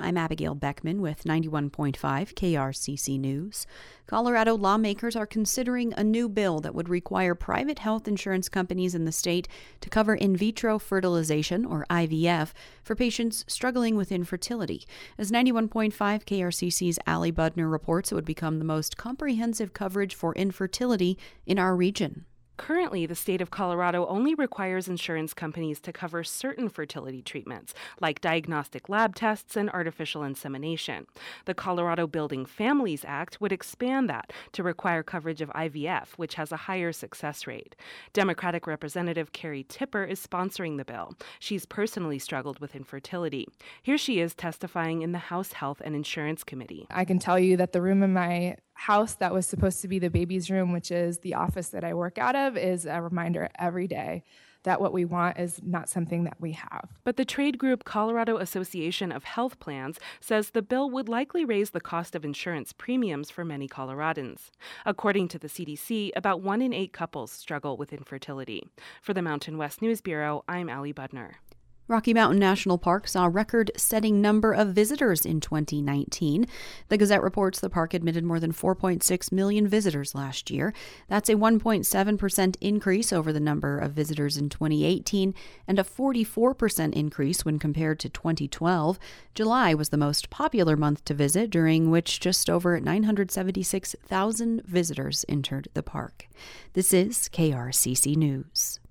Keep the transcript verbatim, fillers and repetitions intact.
I'm Abigail Beckman with ninety-one point five K R C C News. Colorado lawmakers are considering a new bill that would require private health insurance companies in the state to cover in vitro fertilization, or I V F, for patients struggling with infertility. As ninety-one point five K R C C's Allie Budner reports, it would become the most comprehensive coverage for infertility in our region. Currently, the state of Colorado only requires insurance companies to cover certain fertility treatments, like diagnostic lab tests and artificial insemination. The Colorado Building Families Act would expand that to require coverage of I V F, which has a higher success rate. Democratic Representative Carrie Tipper is sponsoring the bill. She's personally struggled with infertility. Here she is testifying in the House Health and Insurance Committee. I can tell you that the room in my house that was supposed to be the baby's room, which is the office that I work out of, is a reminder every day that what we want is not something that we have. But the trade group Colorado Association of Health Plans says the bill would likely raise the cost of insurance premiums for many Coloradans. According to the C D C, about one in eight couples struggle with infertility. For the Mountain West News Bureau, I'm Allie Budner. Rocky Mountain National Park saw a record-setting number of visitors in twenty nineteen. The Gazette reports the park admitted more than four point six million visitors last year. That's a one point seven percent increase over the number of visitors in twenty eighteen and a forty-four percent increase when compared to twenty twelve. July was the most popular month to visit, during which just over nine hundred seventy-six thousand visitors entered the park. This is K R C C News.